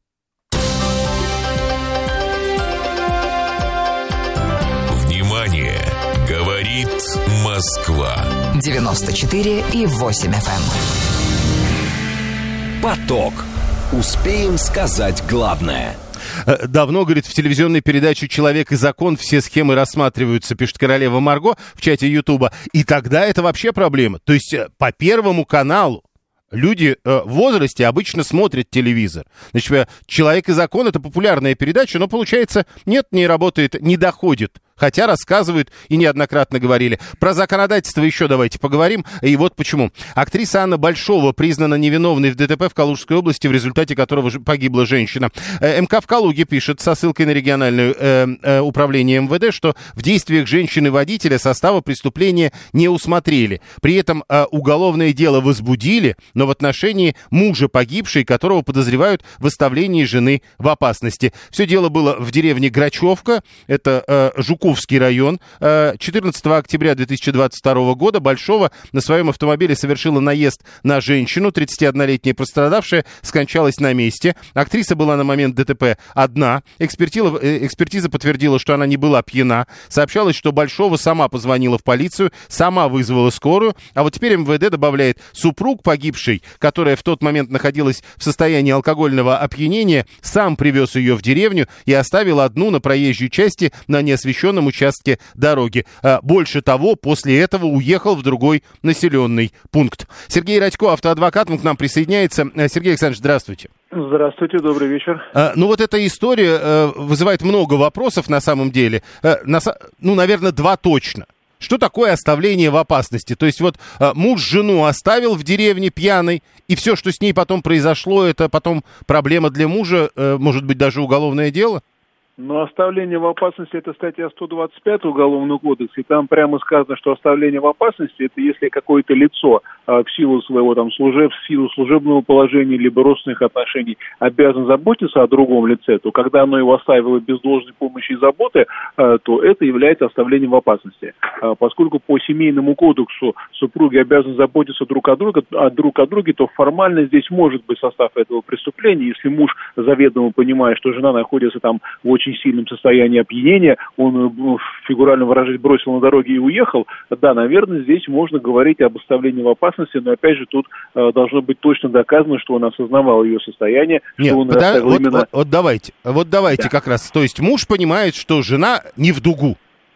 Внимание! Говорит Москва. 94,8 FM. Поток. Успеем сказать главное. Давно, говорит, в телевизионной передаче «Человек и закон» все схемы рассматриваются, пишет королева Марго в чате Ютуба. И тогда это вообще проблема. То есть по Первому каналу люди в возрасте обычно смотрят телевизор. Значит, «Человек и закон» — это популярная передача, но, получается, нет, не работает, не доходит Хотя рассказывают и неоднократно говорили. Про законодательство еще давайте поговорим. И вот почему. Актриса Анна Большова признана невиновной в ДТП в Калужской области, в результате которого погибла женщина. МК в Калуге пишет со ссылкой на региональное управление МВД, что в действиях женщины-водителя состава преступления не усмотрели. При этом уголовное дело возбудили, но в отношении мужа погибшей, которого подозревают в оставлении жены в опасности. Все дело было в деревне Грачевка, это Жуковский район. 14 октября 2022 года Большова на своем автомобиле совершила наезд на женщину. 31-летняя пострадавшая скончалась на месте. Актриса была на момент ДТП одна. Экспертиза подтвердила, что она не была пьяна. Сообщалось, что Большова сама позвонила в полицию, сама вызвала скорую. А вот теперь МВД добавляет, супруг погибшей, которая в тот момент находилась в состоянии алкогольного опьянения, сам привез ее в деревню и оставил одну на проезжей части на неосвещенном участке дороги. Больше того, после этого уехал в другой населенный пункт. Сергей Радько, автоадвокат, к нам присоединяется. Сергей Александрович, здравствуйте. Здравствуйте, добрый вечер. Ну вот эта история вызывает много вопросов на самом деле. Наверное, два точно. Что такое оставление в опасности? То есть вот муж жену оставил в деревне пьяной, и все, что с ней потом произошло, это потом проблема для мужа, может быть, даже уголовное дело? Но оставление в опасности — это статья 125 Уголовного кодекса, и там прямо сказано, что оставление в опасности — это если какое-то лицо в силу своего в силу служебного положения либо родственных отношений обязан заботиться о другом лице, то когда оно его оставило без должной помощи и заботы, то это является оставлением в опасности. Поскольку по семейному кодексу супруги обязаны заботиться друг о друге, то формально здесь может быть состав этого преступления. Если муж заведомо понимает, что жена находится там в очень сильном состоянии опьянения, он, фигурально выражаясь, бросил на дороге и уехал, да, наверное, здесь можно говорить об оставлении в опасности, но опять же тут должно быть точно доказано, что он осознавал ее состояние. Нет, что он именно... вот давайте да. Как раз, то есть муж понимает, что жена не в дугу.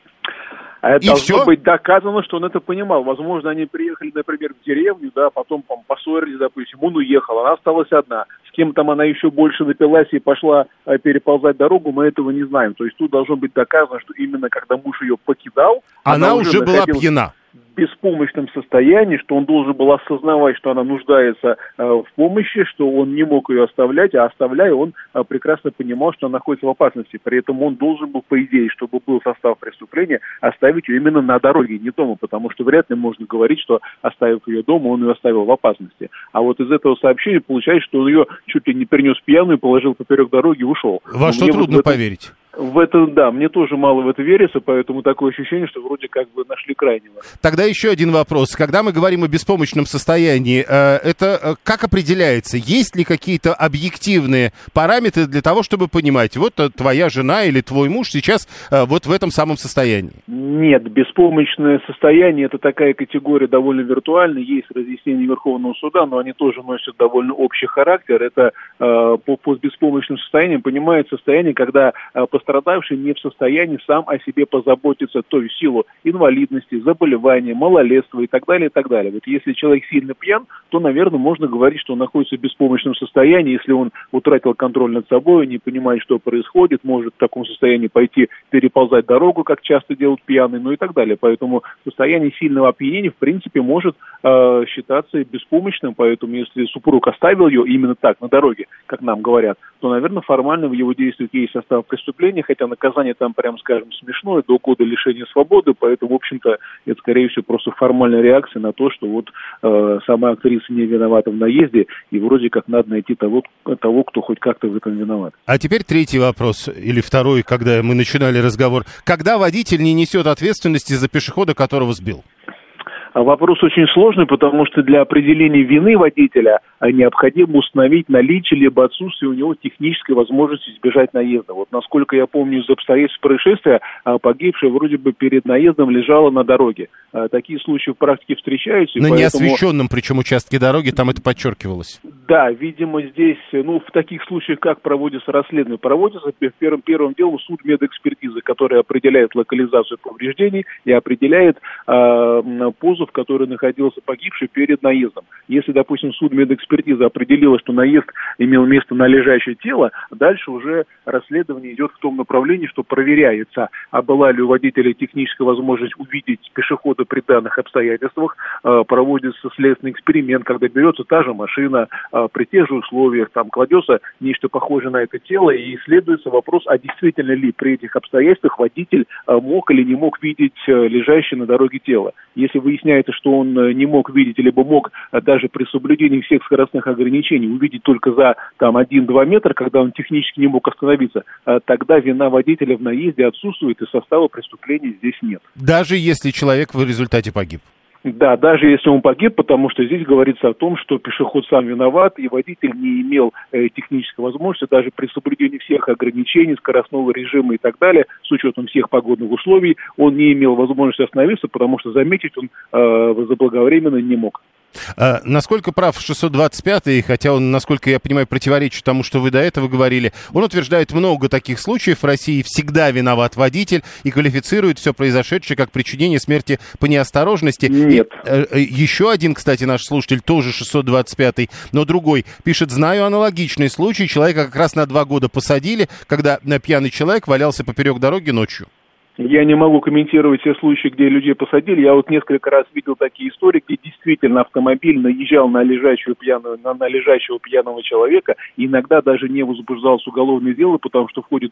А это должно быть доказано, что он это понимал. Возможно, они приехали, например, в деревню, да, потом поссорились, допустим, он уехал, она осталась одна. С кем там она еще больше напилась и пошла переползать дорогу, мы этого не знаем. То есть тут должно быть доказано, что именно когда муж ее покидал... Она уже была пьяна. В беспомощном состоянии, что он должен был осознавать, что она нуждается в помощи, что он не мог ее оставлять, а оставляя, он прекрасно понимал, что она находится в опасности. При этом он должен был, по идее, чтобы был состав преступления, оставить ее именно на дороге, не дома, потому что вряд ли можно говорить, что, оставив ее дома, он ее оставил в опасности. А вот из этого сообщения получается, что он ее чуть ли не принес пьяную, положил поперек дороги и ушел. Во что трудно поверить. В это, да, мне тоже мало в это верится, поэтому такое ощущение, что вроде как бы нашли крайнего. Тогда еще один вопрос. Когда мы говорим о беспомощном состоянии, это как определяется? Есть ли какие-то объективные параметры для того, чтобы понимать, вот твоя жена или твой муж сейчас вот в этом самом состоянии? Нет, беспомощное состояние — это такая категория довольно виртуальная. Есть разъяснения Верховного суда, но они тоже носят довольно общий характер. Это под беспомощным состоянием понимается состояние, когда пострадавший не в состоянии сам о себе позаботиться, то есть в силу инвалидности, заболевания, малолетства и так далее, и так далее. Вот если человек сильно пьян, то, наверное, можно говорить, что он находится в беспомощном состоянии. Если он утратил контроль над собой, не понимает, что происходит, может в таком состоянии пойти переползать дорогу, как часто делают пьяные, ну и так далее. Поэтому состояние сильного опьянения, в принципе, может считаться беспомощным. Поэтому если супруг оставил ее именно так, на дороге, как нам говорят, то, наверное, формально в его действиях есть состав преступления, хотя наказание там, прям скажем, смешное, до года лишения свободы, поэтому, в общем-то, это, скорее всего, просто формальная реакция на то, что вот сама актриса не виновата в наезде, и вроде как надо найти того, кто хоть как-то в этом виноват. А теперь третий вопрос, или второй, когда мы начинали разговор. Когда водитель не несет ответственности за пешехода, которого сбил? Вопрос очень сложный, потому что для определения вины водителя необходимо установить наличие либо отсутствие у него технической возможности избежать наезда. Вот насколько я помню из обстоятельств происшествия, погибшая вроде бы перед наездом лежала на дороге. Такие случаи в практике встречаются. На неосвещенном, причем, участке дороги, там это подчеркивалось. Да, видимо, здесь, в таких случаях, как проводится расследование, проводится первым делом судмедэкспертизы, которая определяет локализацию повреждений и определяет позу, в которой находился погибший перед наездом. Если, допустим, судмедэкспертиза определила, что наезд имел место на лежащее тело, дальше уже расследование идет в том направлении, что проверяется, а была ли у водителя техническая возможность увидеть пешехода при данных обстоятельствах, проводится следственный эксперимент, когда берется та же машина, при тех же условиях, там кладется нечто похожее на это тело, и исследуется вопрос, а действительно ли при этих обстоятельствах водитель мог или не мог видеть лежащее на дороге тело. Если выясняется, что он не мог видеть, либо мог даже при соблюдении всех скоростных ограничений увидеть только за 1-2 метра, когда он технически не мог остановиться, тогда вина водителя в наезде отсутствует, и состава преступления здесь нет. Даже если человек в результате погиб? Да, даже если он погиб, потому что здесь говорится о том, что пешеход сам виноват, и водитель не имел технической возможности, даже при соблюдении всех ограничений, скоростного режима и так далее, с учетом всех погодных условий, он не имел возможности остановиться, потому что заметить он заблаговременно не мог. Насколько прав 625-й, хотя он, насколько я понимаю, противоречит тому, что вы до этого говорили, он утверждает, много таких случаев в России, всегда виноват водитель и квалифицирует все произошедшее как причинение смерти по неосторожности. Нет. Еще один, кстати, наш слушатель, тоже 625-й, но другой, пишет: знаю аналогичный случай, человека как раз на 2 года посадили, когда пьяный человек валялся поперек дороги ночью. Я не могу комментировать все случаи, где людей посадили. Я несколько раз видел такие истории, где действительно автомобиль наезжал на лежащего пьяного человека, и иногда даже не возбуждалось уголовное дело, потому что в ходе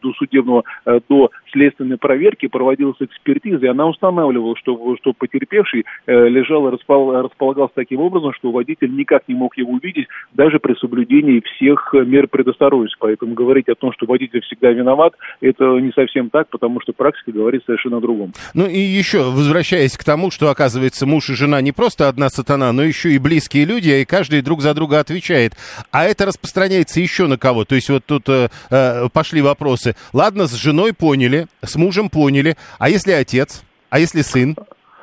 до следственной проверки проводилась экспертиза, и она устанавливала, что потерпевший лежал и располагался таким образом, что водитель никак не мог его увидеть, даже при соблюдении всех мер предосторожности. Поэтому говорить о том, что водитель всегда виноват, это не совсем так, потому что практика говорит совершенно о другом. Ну и еще, возвращаясь к тому, что, оказывается, муж и жена не просто одна сатана, но еще и близкие люди, и каждый друг за друга отвечает. А это распространяется еще на кого? То есть вот тут пошли вопросы. Ладно, с женой поняли, с мужем поняли, а если отец, а если сын?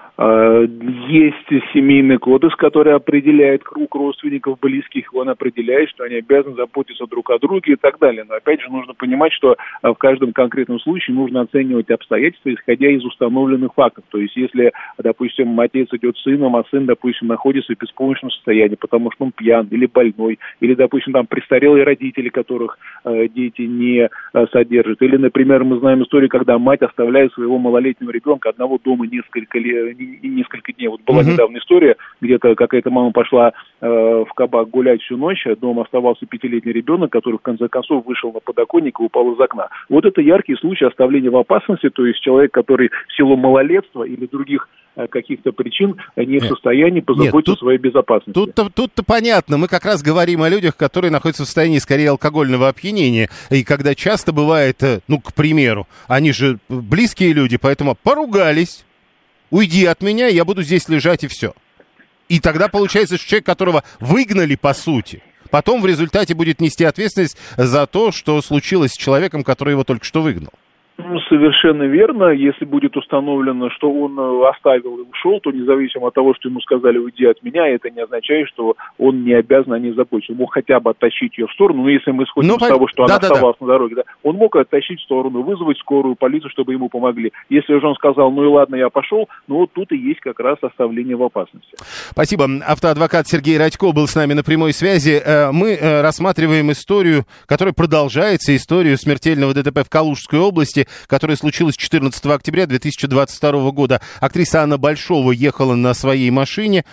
Есть семейный кодекс, который определяет круг родственников, близких, он определяет, что они обязаны заботиться друг о друге и так далее. Но опять же нужно понимать, что в каждом конкретном случае нужно оценивать обстоятельства, исходя из установленных фактов. То есть если, допустим, отец идет с сыном, а сын, допустим, находится в беспомощном состоянии, потому что он пьян или больной, или, допустим, там престарелые родители, которых дети не содержат. Или, например, мы знаем историю, когда мать оставляет своего малолетнего ребенка одного дома несколько дней. Вот была недавно история, где-то какая-то мама пошла в кабак гулять всю ночь, а дома оставался 5-летний ребенок, который в конце концов вышел на подоконник и упал из окна. Вот это яркий случай оставления в опасности, то есть человек, который в силу малолетства или других каких-то причин не в состоянии позаботиться о своей безопасности. Тут-то понятно. Мы как раз говорим о людях, которые находятся в состоянии скорее алкогольного опьянения. И когда часто бывает, к примеру, они же близкие люди, поэтому поругались. Уйди от меня, я буду здесь лежать, и все. И тогда получается, что человек, которого выгнали, по сути, потом в результате будет нести ответственность за то, что случилось с человеком, который его только что выгнал. Совершенно верно. Если будет установлено, что он оставил и ушел, то независимо от того, что ему сказали «уйди от меня», это не означает, что он не обязан о ней заботиться. Он мог хотя бы оттащить ее в сторону, но если мы исходим из того, что она оставалась на дороге, он мог оттащить в сторону, вызвать скорую, полицию, чтобы ему помогли. Если же он сказал «ну и ладно, я пошел», вот тут и есть как раз оставление в опасности. Спасибо. Автоадвокат Сергей Радько был с нами на прямой связи. Мы рассматриваем историю, которая продолжается, историю смертельного ДТП в Калужской области, которое случилось 14 октября 2022 года. Актриса Анна Большова ехала на своей машине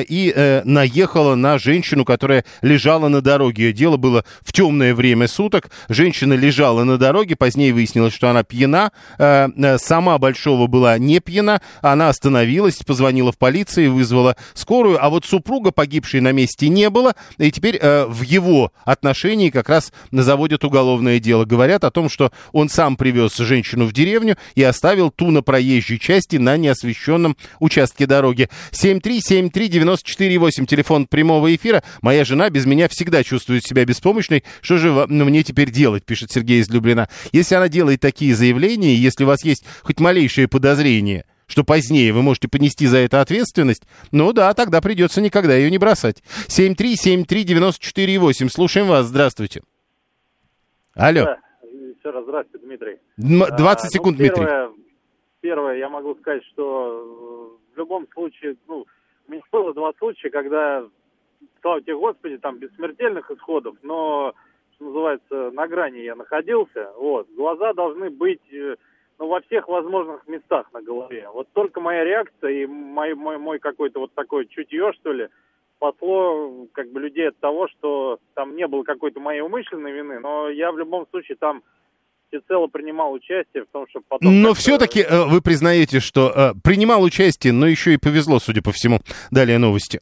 и наехала на женщину, которая лежала на дороге. Дело было в темное время суток. Женщина лежала на дороге, позднее выяснилось, что она пьяна. Сама Большова была не пьяна. Она остановилась, позвонила в полицию, вызвала скорую. А вот супруга погибшей на месте не было. И теперь в его отношении как раз заводят уголовное дело. Говорят о том, что он сам привез женщину в деревню и оставил ту на проезжей части на неосвещенном участке дороги. 7373948, телефон прямого эфира. Моя жена без меня всегда чувствует себя беспомощной. Что же мне теперь делать, пишет Сергей из Люблина. Если она делает такие заявления, если у вас есть хоть малейшее подозрение, что позднее вы можете понести за это ответственность, ну да, тогда придется никогда ее не бросать. 7373948. Слушаем вас. Здравствуйте. Алло. Да, еще раз здравствуйте, Дмитрий. 20 секунд, Дмитрий. Первое, я могу сказать, что в любом случае, у меня было 2 случая, когда, слава тебе Господи, там без смертельных исходов, но, что называется, на грани я находился. Вот. Глаза должны быть во всех возможных местах на голове. Вот только моя реакция и мой какой-то вот такое чутье, что ли, спасло как бы людей от того, что там не было какой-то моей умышленной вины, но я в любом случае там всецело принимал участие в том, что потом... Но все-таки вы признаете, что принимал участие, но еще и повезло, судя по всему. Далее новости.